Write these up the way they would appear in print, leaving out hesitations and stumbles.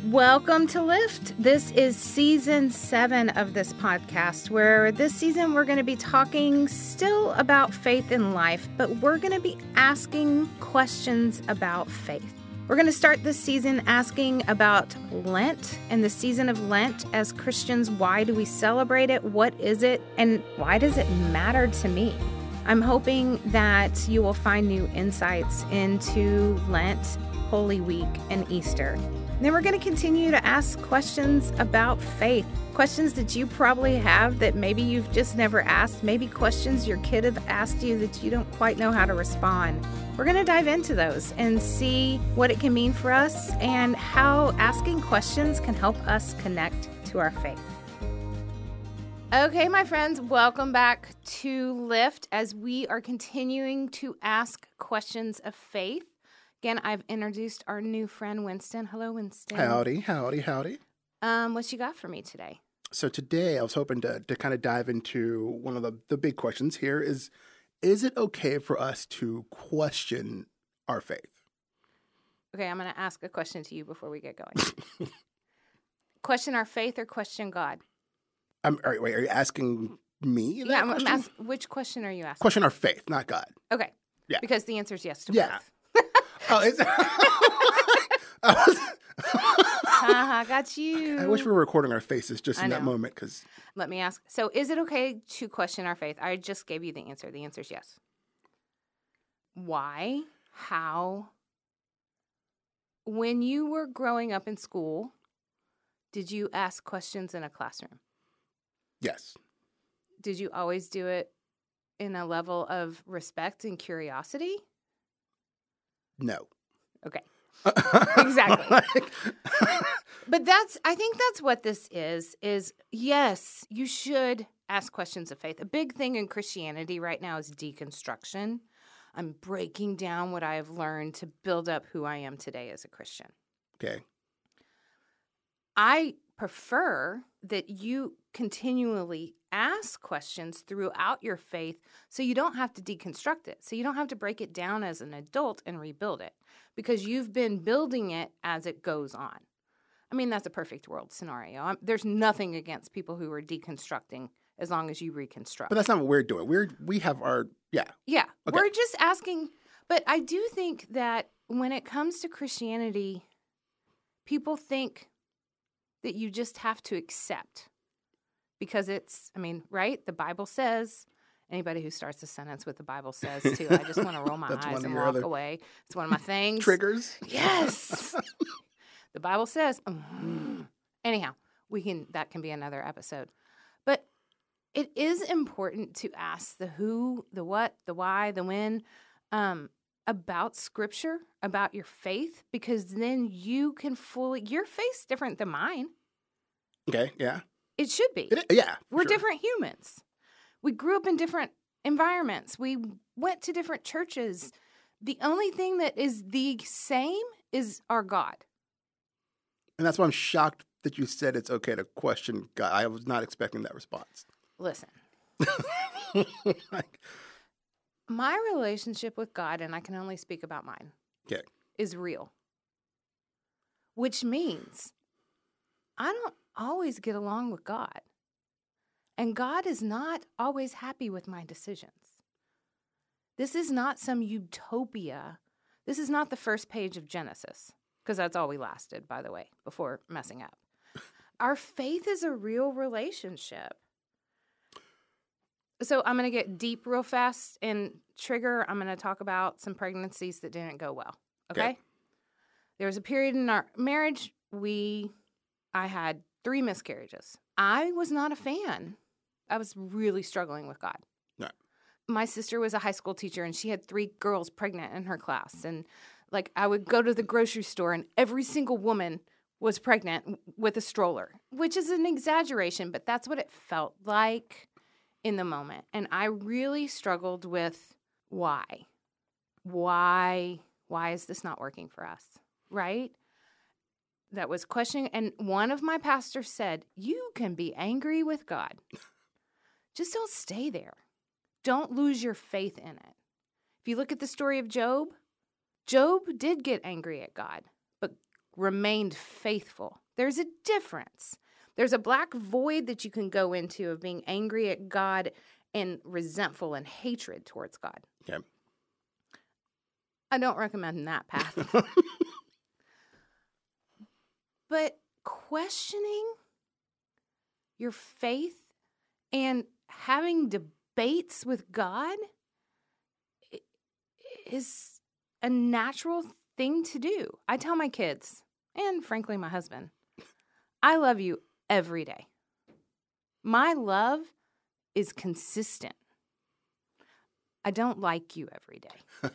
Welcome to Lift. This is season 7 of this podcast, where this season we're going to be talking still about faith in life, but we're going to be asking questions about faith. We're going to start this season asking about Lent and the season of Lent as Christians. Why do we celebrate it? What is it? And why does it matter to me? I'm hoping that you will find new insights into Lent, Holy Week, and Easter. And then we're going to continue to ask questions about faith, questions that you probably have that maybe you've just never asked, maybe questions your kid have asked you that you don't quite know how to respond. We're going to dive into those and see what it can mean for us and how asking questions can help us connect to our faith. Okay, my friends, welcome back to Lift as we are continuing to ask questions of faith. Again, I've introduced our new friend, Winston. Hello, Winston. Howdy. What you got for me today? So today I was hoping to kind of dive into one of the big questions here is it okay for us to question our faith? Okay, I'm going to ask a question to you before we get going. Question our faith or question God? Are you asking me that question? I'm which question are you asking? Question our faith, not God. Okay. Yeah. Because the answer is yes to both. Oh, is it? Got you. I wish we were recording our faces just in that moment. Because let me ask. So is it okay to question our faith? I just gave you the answer. The answer is yes. Why? How? When you were growing up in school, did you ask questions in a classroom? Yes. Did you always do it in a level of respect and curiosity? No. Okay. Exactly. But I think that's what this is yes, you should ask questions of faith. A big thing in Christianity right now is deconstruction. I'm breaking down what I have learned to build up who I am today as a Christian. Okay. I prefer that you continually ask questions throughout your faith so you don't have to deconstruct it. So you don't have to break it down as an adult and rebuild it because you've been building it as it goes on. I mean, that's a perfect world scenario. There's nothing against people who are deconstructing as long as you reconstruct. But that's not what we're doing. We have our, yeah. Yeah. Okay. We're just asking. But I do think that when it comes to Christianity, people think that you just have to accept because it's, right? The Bible says, anybody who starts a sentence with the Bible says too, I just want to roll my eyes and walk away. It's one of my things. Triggers? Yes. The Bible says, anyhow, that can be another episode. But it is important to ask the who, the what, the why, the when, about Scripture, about your faith, because then you can your faith's different than mine. Okay, yeah. It should be. We're different humans. We grew up in different environments. We went to different churches. The only thing that is the same is our God. And that's why I'm shocked that you said it's okay to question God. I was not expecting that response. Listen. My relationship with God, and I can only speak about mine, is real. Which means I don't always get along with God. And God is not always happy with my decisions. This is not some utopia. This is not the first page of Genesis, because that's all we lasted, by the way, before messing up. Our faith is a real relationship. So I'm going to get deep real fast and trigger. I'm going to talk about some pregnancies that didn't go well. Okay? There was a period in our marriage I had 3 miscarriages. I was not a fan. I was really struggling with God. No. My sister was a high school teacher, and she had 3 girls pregnant in her class. And I would go to the grocery store, and every single woman was pregnant with a stroller, which is an exaggeration, but that's what it felt like in the moment. And I really struggled with why. Why is this not working for us? Right? That was questioning. And one of my pastors said, you can be angry with God. Just don't stay there. Don't lose your faith in it. If you look at the story of Job, Job did get angry at God. But remained faithful. There's a difference. There's a black void that you can go into of being angry at God and resentful and hatred towards God. Yeah. I don't recommend that path. But questioning your faith and having debates with God is a natural thing to do. I tell my kids, and frankly my husband, I love you every day. My love is consistent. I don't like you every day.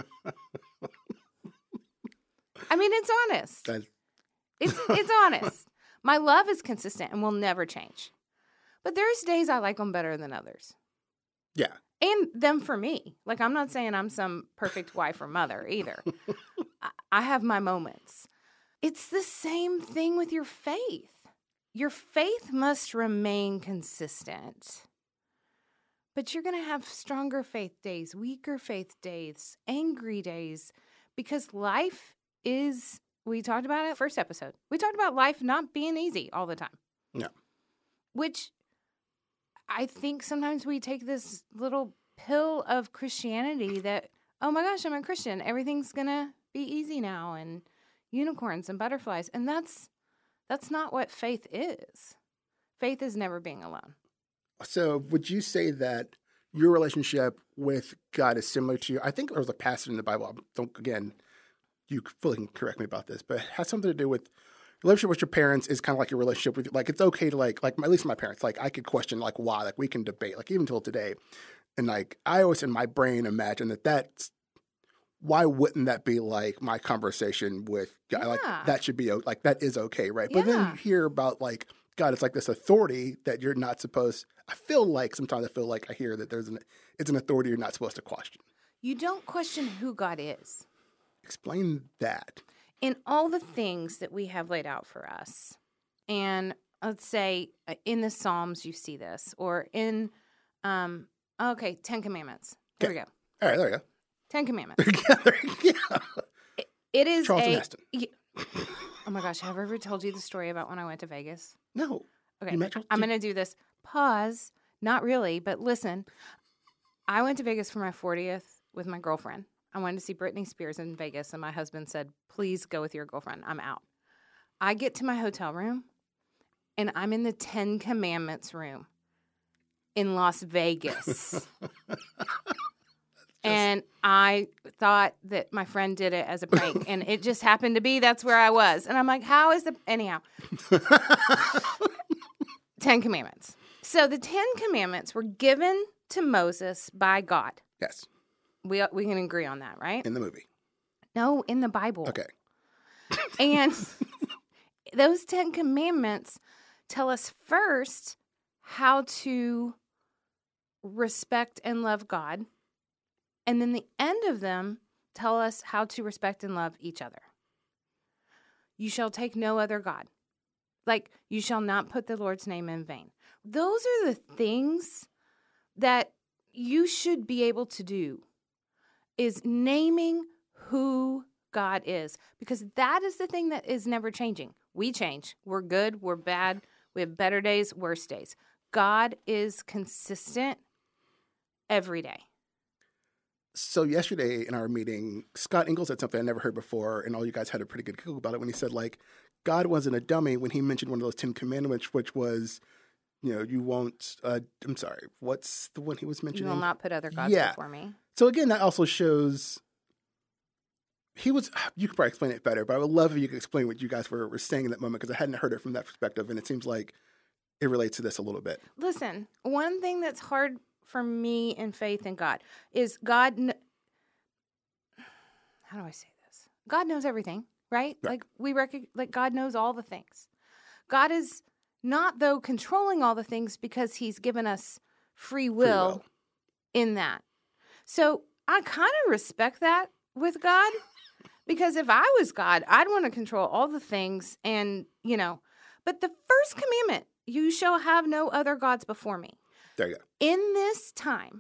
I mean, it's honest. It's honest. My love is consistent and will never change. But there's days I like them better than others. Yeah. And them for me. Like, I'm not saying I'm some perfect wife or mother either. I have my moments. It's the same thing with your faith. Your faith must remain consistent. But you're going to have stronger faith days, weaker faith days, angry days, because life is, we talked about it first episode. We talked about life not being easy all the time. No. Which I think sometimes we take this little pill of Christianity that, oh my gosh, I'm a Christian. Everything's going to be easy now and unicorns and butterflies. And that's not what faith is. Faith is never being alone. So would you say that your relationship with God is similar to, I think there's a passage in the Bible, again, you fully can correct me about this, but it has something to do with your relationship with your parents is kind of like your relationship with, like, it's okay to like at least my parents, like I could question like why, like we can debate, like even till today. And like, I always in my brain imagine that's, why wouldn't that be like my conversation with God? Yeah. Like that should be, like that is okay, right? Yeah. But then you hear about like, God, it's like this authority that you're not supposed, sometimes I feel like I hear that it's an authority you're not supposed to question. You don't question who God is. Explain that. In all the things that we have laid out for us, and let's say in the Psalms you see this, or in, 10 Commandments. Here we go. All right, there you go. 10 Commandments. Yeah. It is Charlton Heston. Oh my gosh, have I ever told you the story about when I went to Vegas? No. Okay, I'm going to do this. Pause. Not really, but listen. I went to Vegas for my 40th with my girlfriend. I wanted to see Britney Spears in Vegas, and my husband said, please go with your girlfriend. I'm out. I get to my hotel room, and I'm in the 10 Commandments room in Las Vegas. And I thought that my friend did it as a prank, and it just happened to be that's where I was. And I'm like, how is anyhow. 10 Commandments. So the 10 Commandments were given to Moses by God. Yes. We can agree on that, right? In the movie. No, in the Bible. Okay. And those 10 Commandments tell us first how to respect and love God. And then the end of them tell us how to respect and love each other. You shall take no other God. Like, you shall not put the Lord's name in vain. Those are the things that you should be able to do, is naming who God is. Because that is the thing that is never changing. We change. We're good. We're bad. We have better days, worse days. God is consistent every day. So yesterday in our meeting, Scott Ingle said something I never heard before, and all you guys had a pretty good giggle about it when he said, like, God wasn't a dummy when he mentioned one of those 10 Commandments, which was, you won't, I'm sorry, what's the one he was mentioning? You will not put other gods before me. So again, that also shows you could probably explain it better, but I would love if you could explain what you guys were saying in that moment, because I hadn't heard it from that perspective, and it seems like it relates to this a little bit. Listen, one thing that's hard for me in faith in God is God. How do I say this? God knows everything, right? Right. Like God knows all the things. God is not, though, controlling all the things, because he's given us free will in that. So I kind of respect that with God, because if I was God, I'd want to control all the things, and but the first commandment, you shall have no other gods before me. There you go. In this time,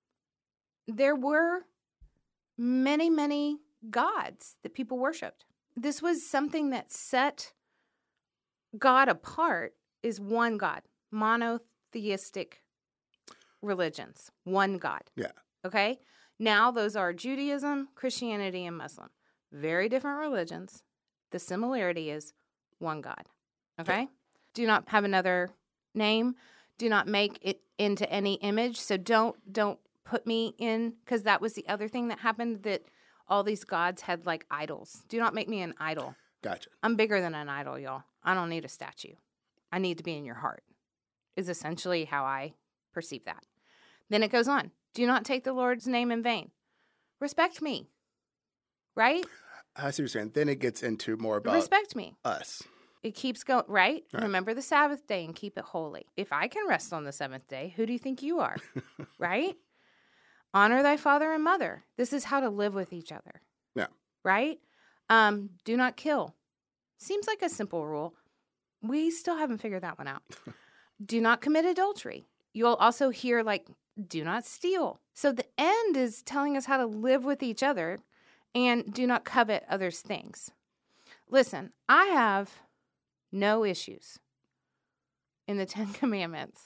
there were many, many gods that people worshipped. this was something that set God apart, is one God, monotheistic religions, one God. Yeah. Okay? Now those are Judaism, Christianity, and Muslim. Very different religions. The similarity is one God. Okay? Do not have another name. Do not make it into any image. So don't put me in, because that was the other thing that happened, that all these gods had like idols. Do not make me an idol. Gotcha. I'm bigger than an idol, y'all. I don't need a statue. I need to be in your heart, is essentially how I perceive that. Then it goes on. Do not take the Lord's name in vain. Respect me. Right? I see what you're saying. Then it gets into more about Respect me. us. It keeps going, right? Right. Remember the Sabbath day and keep it holy. If I can rest on the seventh day, who do you think you are? Right? Honor thy father and mother. This is how to live with each other. Yeah. Right? Do not kill. Seems like a simple rule. We still haven't figured that one out. Do not commit adultery. You'll also hear like, do not steal. So the end is telling us how to live with each other, and do not covet others' things. Listen, I have no issues in the 10 Commandments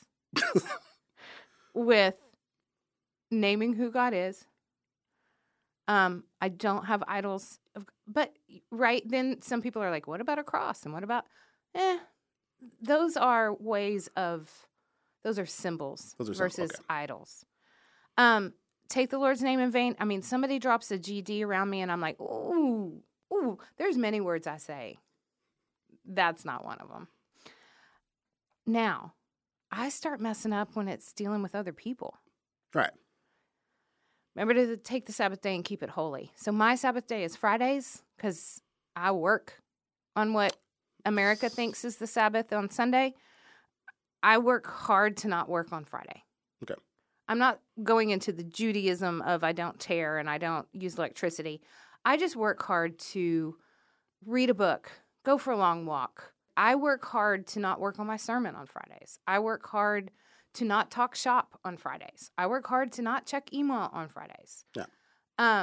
with naming who God is. I don't have idols. But, right, then some people are like, what about a cross? And what about, those are ways of, those are symbols versus idols. Take the Lord's name in vain. I mean, somebody drops a GD around me and I'm like, ooh, there's many words I say. That's not one of them. Now, I start messing up when it's dealing with other people. Right. Remember to take the Sabbath day and keep it holy. So my Sabbath day is Fridays because I work on what America thinks is the Sabbath on Sunday. I work hard to not work on Friday. Okay. I'm not going into the Judaism of I don't tear and I don't use electricity. I just work hard to read a book, go for a long walk. I work hard to not work on my sermon on Fridays. I work hard to not talk shop on Fridays. I work hard to not check email on Fridays. Yeah.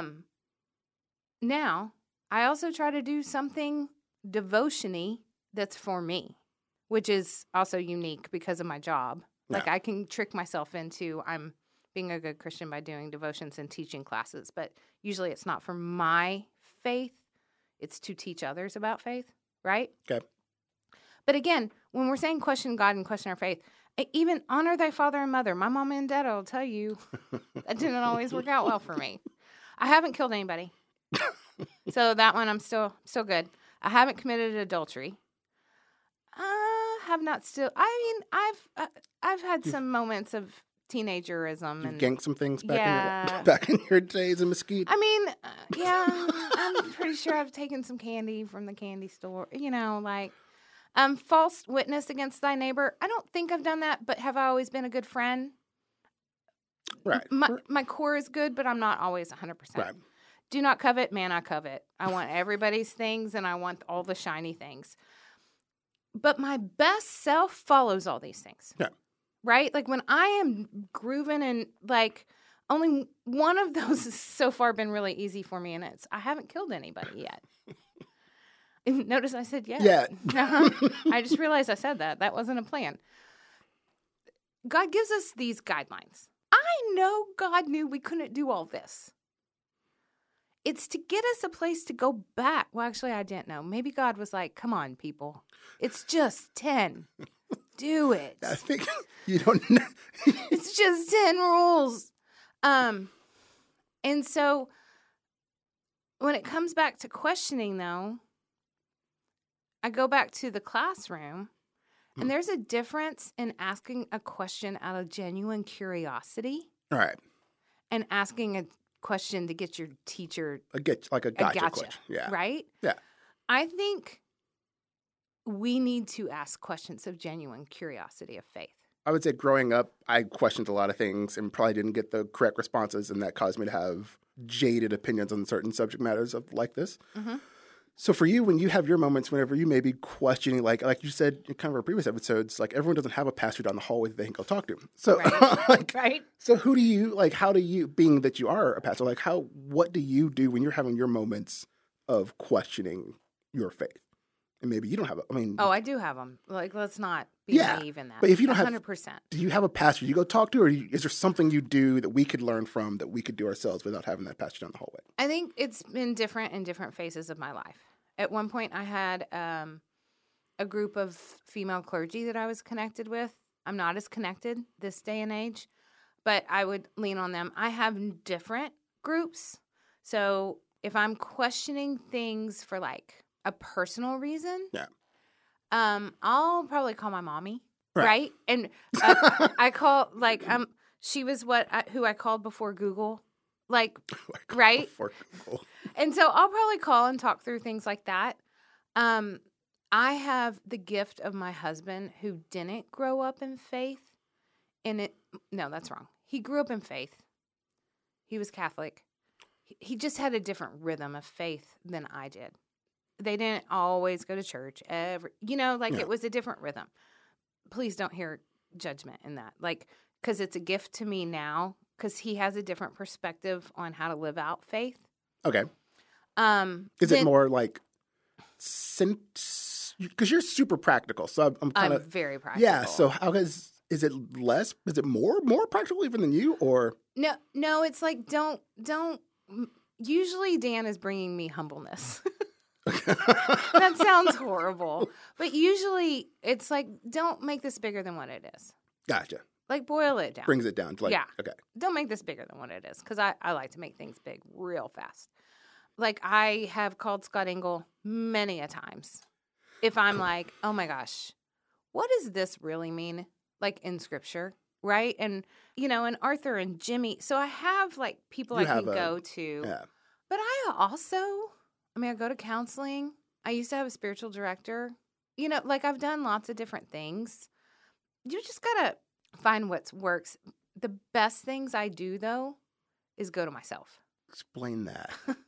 Now, I also try to do something devotion-y that's for me, which is also unique because of my job. Like, I can trick myself into I'm being a good Christian by doing devotions and teaching classes, but usually it's not for my faith. It's to teach others about faith, right? Okay. But again, when we're saying question God and question our faith, even honor thy father and mother. My mom and dad will tell you that didn't always work out well for me. I haven't killed anybody. So that one I'm still good. I haven't committed adultery. Have not still. I mean, I've had some moments of teenagerism and ganked some things back in your days in Mesquite. I mean, I'm pretty sure I've taken some candy from the candy store. You know, like false witness against thy neighbor. I don't think I've done that, but have I always been a good friend? Right. My core is good, but I'm not always 100%. Right. Do not covet. Man, I covet. I want everybody's things, and I want all the shiny things. But my best self follows all these things. Yeah. Right? Like when I am grooving and like only one of those has so far been really easy for me, and it's I haven't killed anybody yet. And notice I said yes. Yeah. I just realized I said that. That wasn't a plan. God gives us these guidelines. I know God knew we couldn't do all this. It's to get us a place to go back. Well, actually, I didn't know. Maybe God was like, come on, people. It's just 10. Do it. I think you don't know. It's just 10 rules. And so when it comes back to questioning, though, I go back to the classroom, and there's a difference in asking a question out of genuine curiosity. All right. And asking a question to get your teacher a gotcha question. Yeah. Right? Yeah. I think we need to ask questions of genuine curiosity of faith. I would say growing up, I questioned a lot of things and probably didn't get the correct responses, and that caused me to have jaded opinions on certain subject matters of like this. Mm-hmm. So for you, when you have your moments, whenever you may be questioning, like you said in kind of our previous episodes, like everyone doesn't have a pastor down the hallway that they can go talk to. So, right. Right. So who do you, like, how do you, being that you are a pastor, like what do you do when you're having your moments of questioning your faith. And maybe you don't have Oh, I do have them. Like, let's not be naive in that. But if you don't 100%. do you have a pastor you go talk to, or is there something you do that we could learn from that we could do ourselves without having that pastor down the hallway? I think it's been different in different phases of my life. At one point, I had a group of female clergy that I was connected with. I'm not as connected this day and age, but I would lean on them. I have different groups. So if I'm questioning things for like a personal reason, I'll probably call my mommy, right? And I call she was who I called before Google, right? Before Google. And so I'll probably call and talk through things like that. I have the gift of my husband who didn't grow up in faith. No, that's wrong. He grew up in faith. He was Catholic. He just had a different rhythm of faith than I did. They didn't always go to church. It was a different rhythm. Please don't hear judgment in that. Because it's a gift to me now, because he has a different perspective on how to live out faith. Okay. Is it more like, because you're super practical, so I'm very practical. Yeah, so is it less? Is it more practical even than you, or? No, it's like, don't. Usually Dan is bringing me humbleness. That sounds horrible. But usually it's like, don't make this bigger than what it is. Gotcha. Like, boil it down. Brings it down to okay. Don't make this bigger than what it is, because I like to make things big real fast. Like, I have called Scott Engel many a times. If I'm like, oh my gosh, what does this really mean? Like, in Scripture, right? And, and Arthur and Jimmy. So I have, like, people I can go to. Yeah. But I also, I go to counseling. I used to have a spiritual director. I've done lots of different things. You just got to find what works. The best things I do, though, is go to myself. Explain that.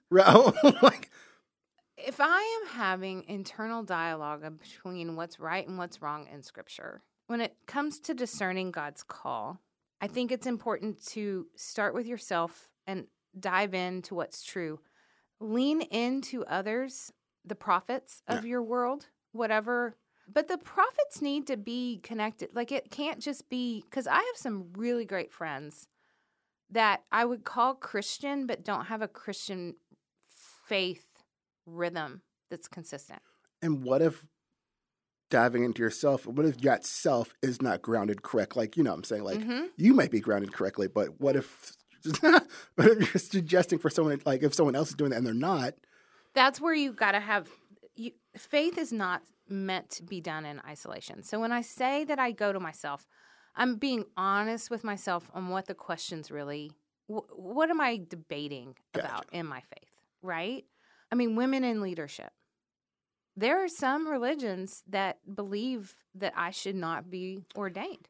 If I am having internal dialogue between what's right and what's wrong in Scripture, when it comes to discerning God's call, I think it's important to start with yourself and dive into what's true. Lean into others, the prophets of your world, whatever. But the prophets need to be connected. Like, it can't just be, because I have some really great friends that I would call Christian, but don't have a Christian faith rhythm that's consistent. And what if diving into yourself, what if that self is not grounded correct? Like, what I'm saying? Like, you might be grounded correctly, but what if you're suggesting for someone, like, if someone else is doing that and they're not? That's where you got to have, faith is not meant to be done in isolation. So when I say that I go to myself, I'm being honest with myself on what the questions really, what am I debating about in my faith, right? Women in leadership. There are some religions that believe that I should not be ordained.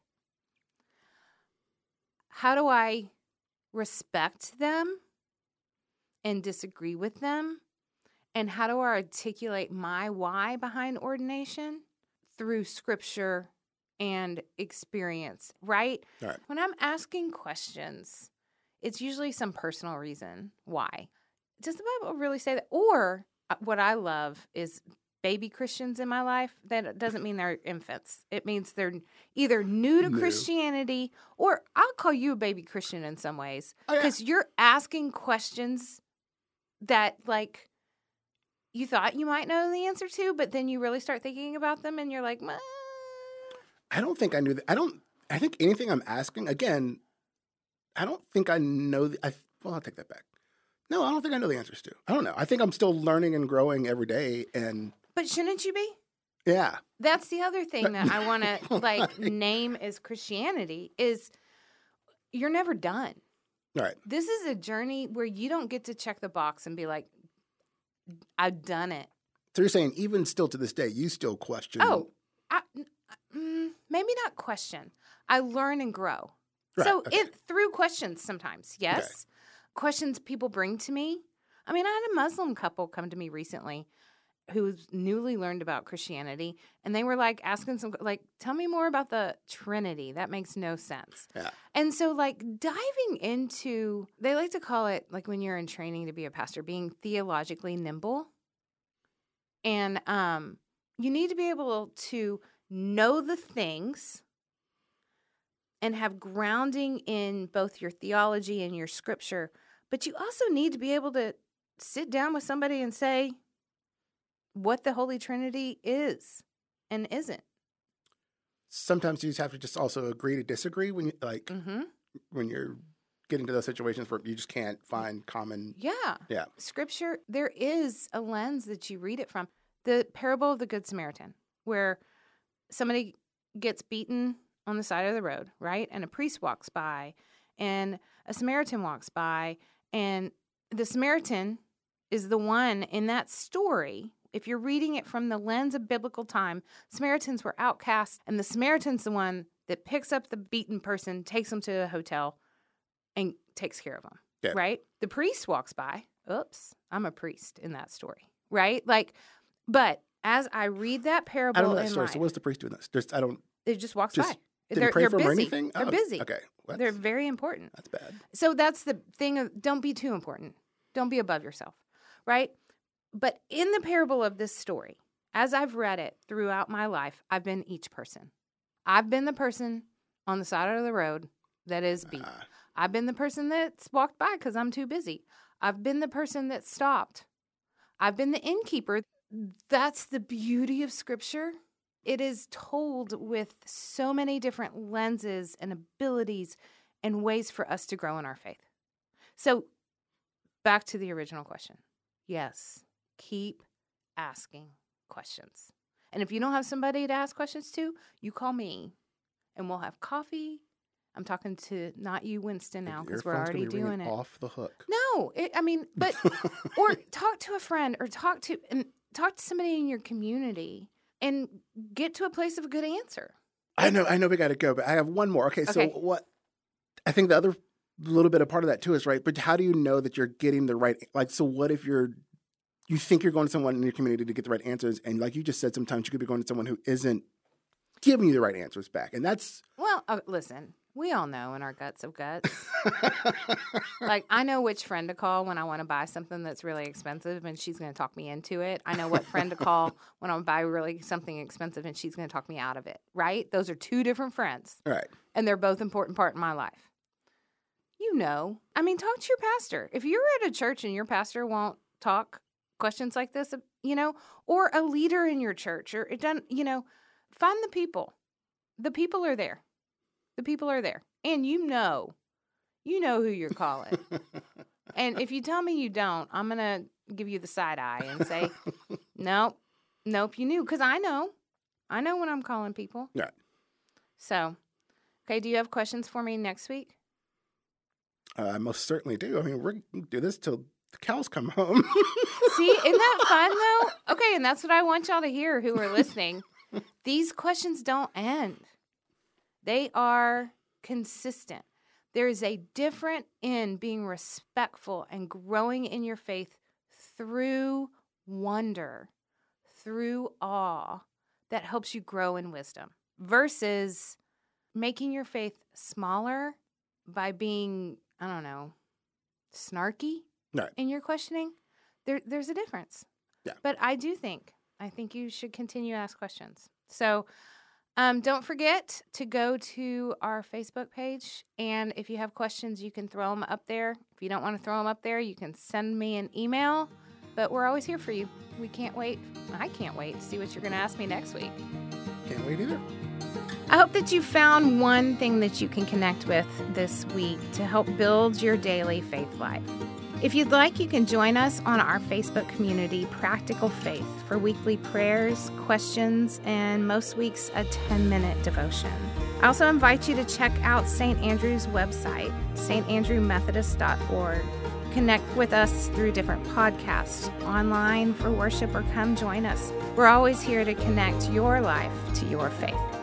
How do I respect them and disagree with them? And how do I articulate my why behind ordination? Through Scripture and experience, right? All right. When I'm asking questions, it's usually some personal reason why. Does the Bible really say that? Or what I love is baby Christians in my life. That doesn't mean they're infants. It means they're either new to Christianity, or I'll call you a baby Christian in some ways, because you're asking questions that, like, you thought you might know the answer to, but then you really start thinking about them and you're like, I don't think I knew that. I think anything I'm asking, again, I don't think I know. I'll take that back. No, I don't think I know the answers to. I don't know. I think I'm still learning and growing every day. But shouldn't you be? Yeah. That's the other thing that I want to name as Christianity is you're never done. All right. This is a journey where you don't get to check the box and be like, I've done it. So you're saying even still to this day, you still question? Oh, maybe not question. I learn and grow. Right, So through questions sometimes, yes. Okay. Questions people bring to me. I had a Muslim couple come to me recently who's newly learned about Christianity, and they were like asking tell me more about the Trinity. That makes no sense. Yeah. And so diving into, they like to call it, like when you're in training to be a pastor, being theologically nimble. And you need to be able to know the things and have grounding in both your theology and your scripture. But you also need to be able to sit down with somebody and say what the Holy Trinity is and isn't. Sometimes you just have to just also agree to disagree when when you're getting to those situations where you just can't find common. Yeah. Scripture, there is a lens that you read it from. The parable of the Good Samaritan, where somebody gets beaten on the side of the road, right? And a priest walks by, and a Samaritan walks by, and the Samaritan is the one in that story. If you're reading it from the lens of biblical time, Samaritans were outcasts, and the Samaritan's the one that picks up the beaten person, takes them to a hotel, and takes care of them, right? The priest walks by. Oops, I'm a priest in that story, right? But as I read that parable, I don't know that story. So what's the priest doing this? It just walks by. Didn't pray for busy. Him or anything? They're busy. Okay. They're very important. That's bad. So that's the thing of don't be too important. Don't be above yourself, right? But in the parable of this story, as I've read it throughout my life, I've been each person. I've been the person on the side of the road that is beat. I've been the person that's walked by because I'm too busy. I've been the person that stopped. I've been the innkeeper. That's the beauty of Scripture. It is told with so many different lenses and abilities and ways for us to grow in our faith. So back to the original question. Yes, keep asking questions. And if you don't have somebody to ask questions to, you call me and we'll have coffee. I'm talking to not you, Winston, now because we're already doing it. Off the hook. No, but or talk to a friend or talk to somebody in your community and get to a place of a good answer. I know we got to go, but I have one more. Okay, so what? I think the other little bit of part of that too is right. But how do you know that you're getting the right? So what if you think you're going to someone in your community to get the right answers, and like you just said, sometimes you could be going to someone who isn't giving you the right answers back, and that's listen. We all know in our guts of guts. I know which friend to call when I want to buy something that's really expensive and she's going to talk me into it. I know what friend to call when I want to buy really something expensive and she's going to talk me out of it, right? Those are two different friends. Right. And they're both important part in my life. Talk to your pastor. If you're at a church and your pastor won't talk questions like this, or a leader in your church, or it doesn't, find the people. The people are there. The people are there. And you know who you're calling. And if you tell me you don't, I'm going to give you the side eye and say, nope, you knew. Because I know when I'm calling people. Yeah. So, okay, do you have questions for me next week? I most certainly do. We're going to do this till the cows come home. See, isn't that fun, though? Okay, and that's what I want y'all to hear who are listening. These questions don't end. They are consistent. There is a difference in being respectful and growing in your faith through wonder, through awe, that helps you grow in wisdom, versus making your faith smaller by being, snarky in your questioning. There's a difference. Yeah. But I think you should continue to ask questions. So don't forget to go to our Facebook page, and if you have questions, you can throw them up there. If you don't want to throw them up there, you can send me an email, but we're always here for you. We can't wait. I can't wait to see what you're going to ask me next week. Can't wait either. I hope that you found one thing that you can connect with this week to help build your daily faith life. If you'd like, you can join us on our Facebook community, Practical Faith, for weekly prayers, questions, and most weeks a 10-minute devotion. I also invite you to check out St. Andrew's website, standrewmethodist.org. Connect with us through different podcasts, online for worship, or come join us. We're always here to connect your life to your faith.